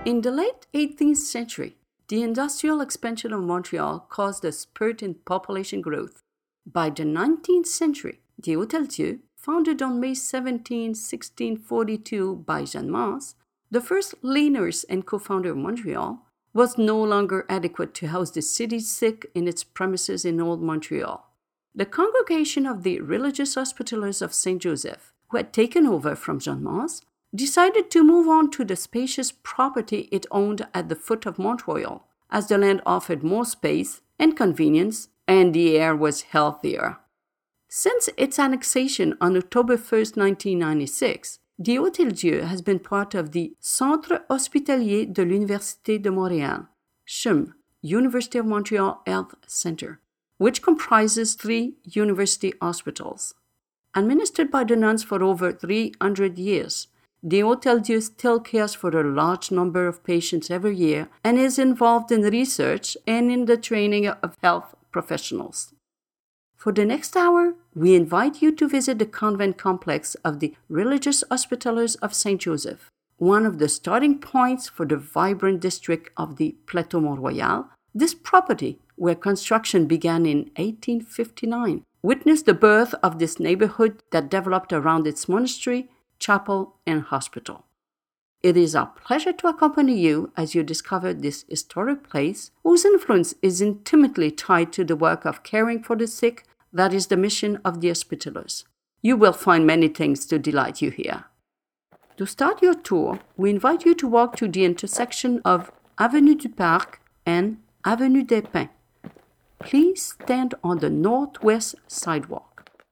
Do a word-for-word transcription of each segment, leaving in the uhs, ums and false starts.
In the late eighteenth century, the industrial expansion of Montreal caused a spurt in population growth. By the nineteenth century, the Hôtel Dieu, founded on May seventeenth, sixteen forty-two by Jeanne Mance, the first lay nurse and co-founder of Montreal, was no longer adequate to house the city's sick in its premises in Old Montreal. The congregation of the Religious Hospitallers of Saint Joseph, who had taken over from Jeanne Mance, decided to move on to the spacious property it owned at the foot of Mont Royal, as the land offered more space and convenience, and the air was healthier. Since its annexation on October first, nineteen ninety-six, the Hôtel Dieu has been part of the Centre Hospitalier de l'Université de Montréal, C H U M, University of Montreal Health Center, which comprises three university hospitals. Administered by the nuns for over three hundred years, the Hôtel Dieu still cares for a large number of patients every year and is involved in research and in the training of health professionals. For the next hour, we invite you to visit the convent complex of the Religious Hospitallers of Saint Joseph, one of the starting points for the vibrant district of the Plateau Mont-Royal. This property, where construction began in eighteen fifty-nine, witnessed the birth of this neighborhood that developed around its monastery, chapel, and hospital. It is our pleasure to accompany you as you discover this historic place, whose influence is intimately tied to the work of caring for the sick that is the mission of the Hospitallers. You will find many things to delight you here. To start your tour, we invite you to walk to the intersection of Avenue du Parc and Avenue des Pins. Please stand on the northwest sidewalk.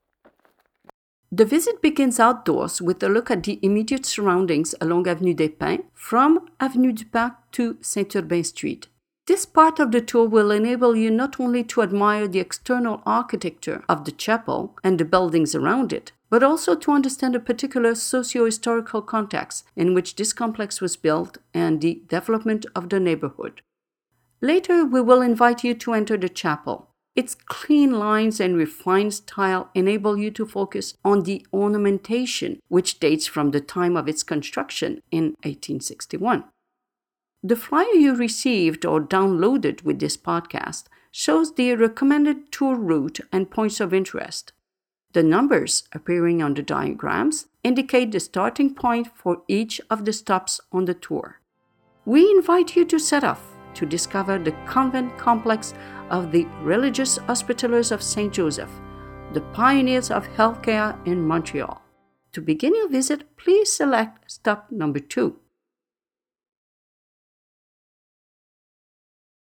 The visit begins outdoors with a look at the immediate surroundings along Avenue des Pins from Avenue du Parc to Saint-Urbain Street. This part of the tour will enable you not only to admire the external architecture of the chapel and the buildings around it, but also to understand the particular socio-historical context in which this complex was built and the development of the neighborhood. Later, we will invite you to enter the chapel. Its clean lines and refined style enable you to focus on the ornamentation, which dates from the time of its construction in eighteen sixty-one. The flyer you received or downloaded with this podcast shows the recommended tour route and points of interest. The numbers appearing on the diagrams indicate the starting point for each of the stops on the tour. We invite you to set off to discover the convent complex of the Religious Hospitallers of Saint Joseph, the pioneers of healthcare in Montreal. To begin your visit, please select stop number two.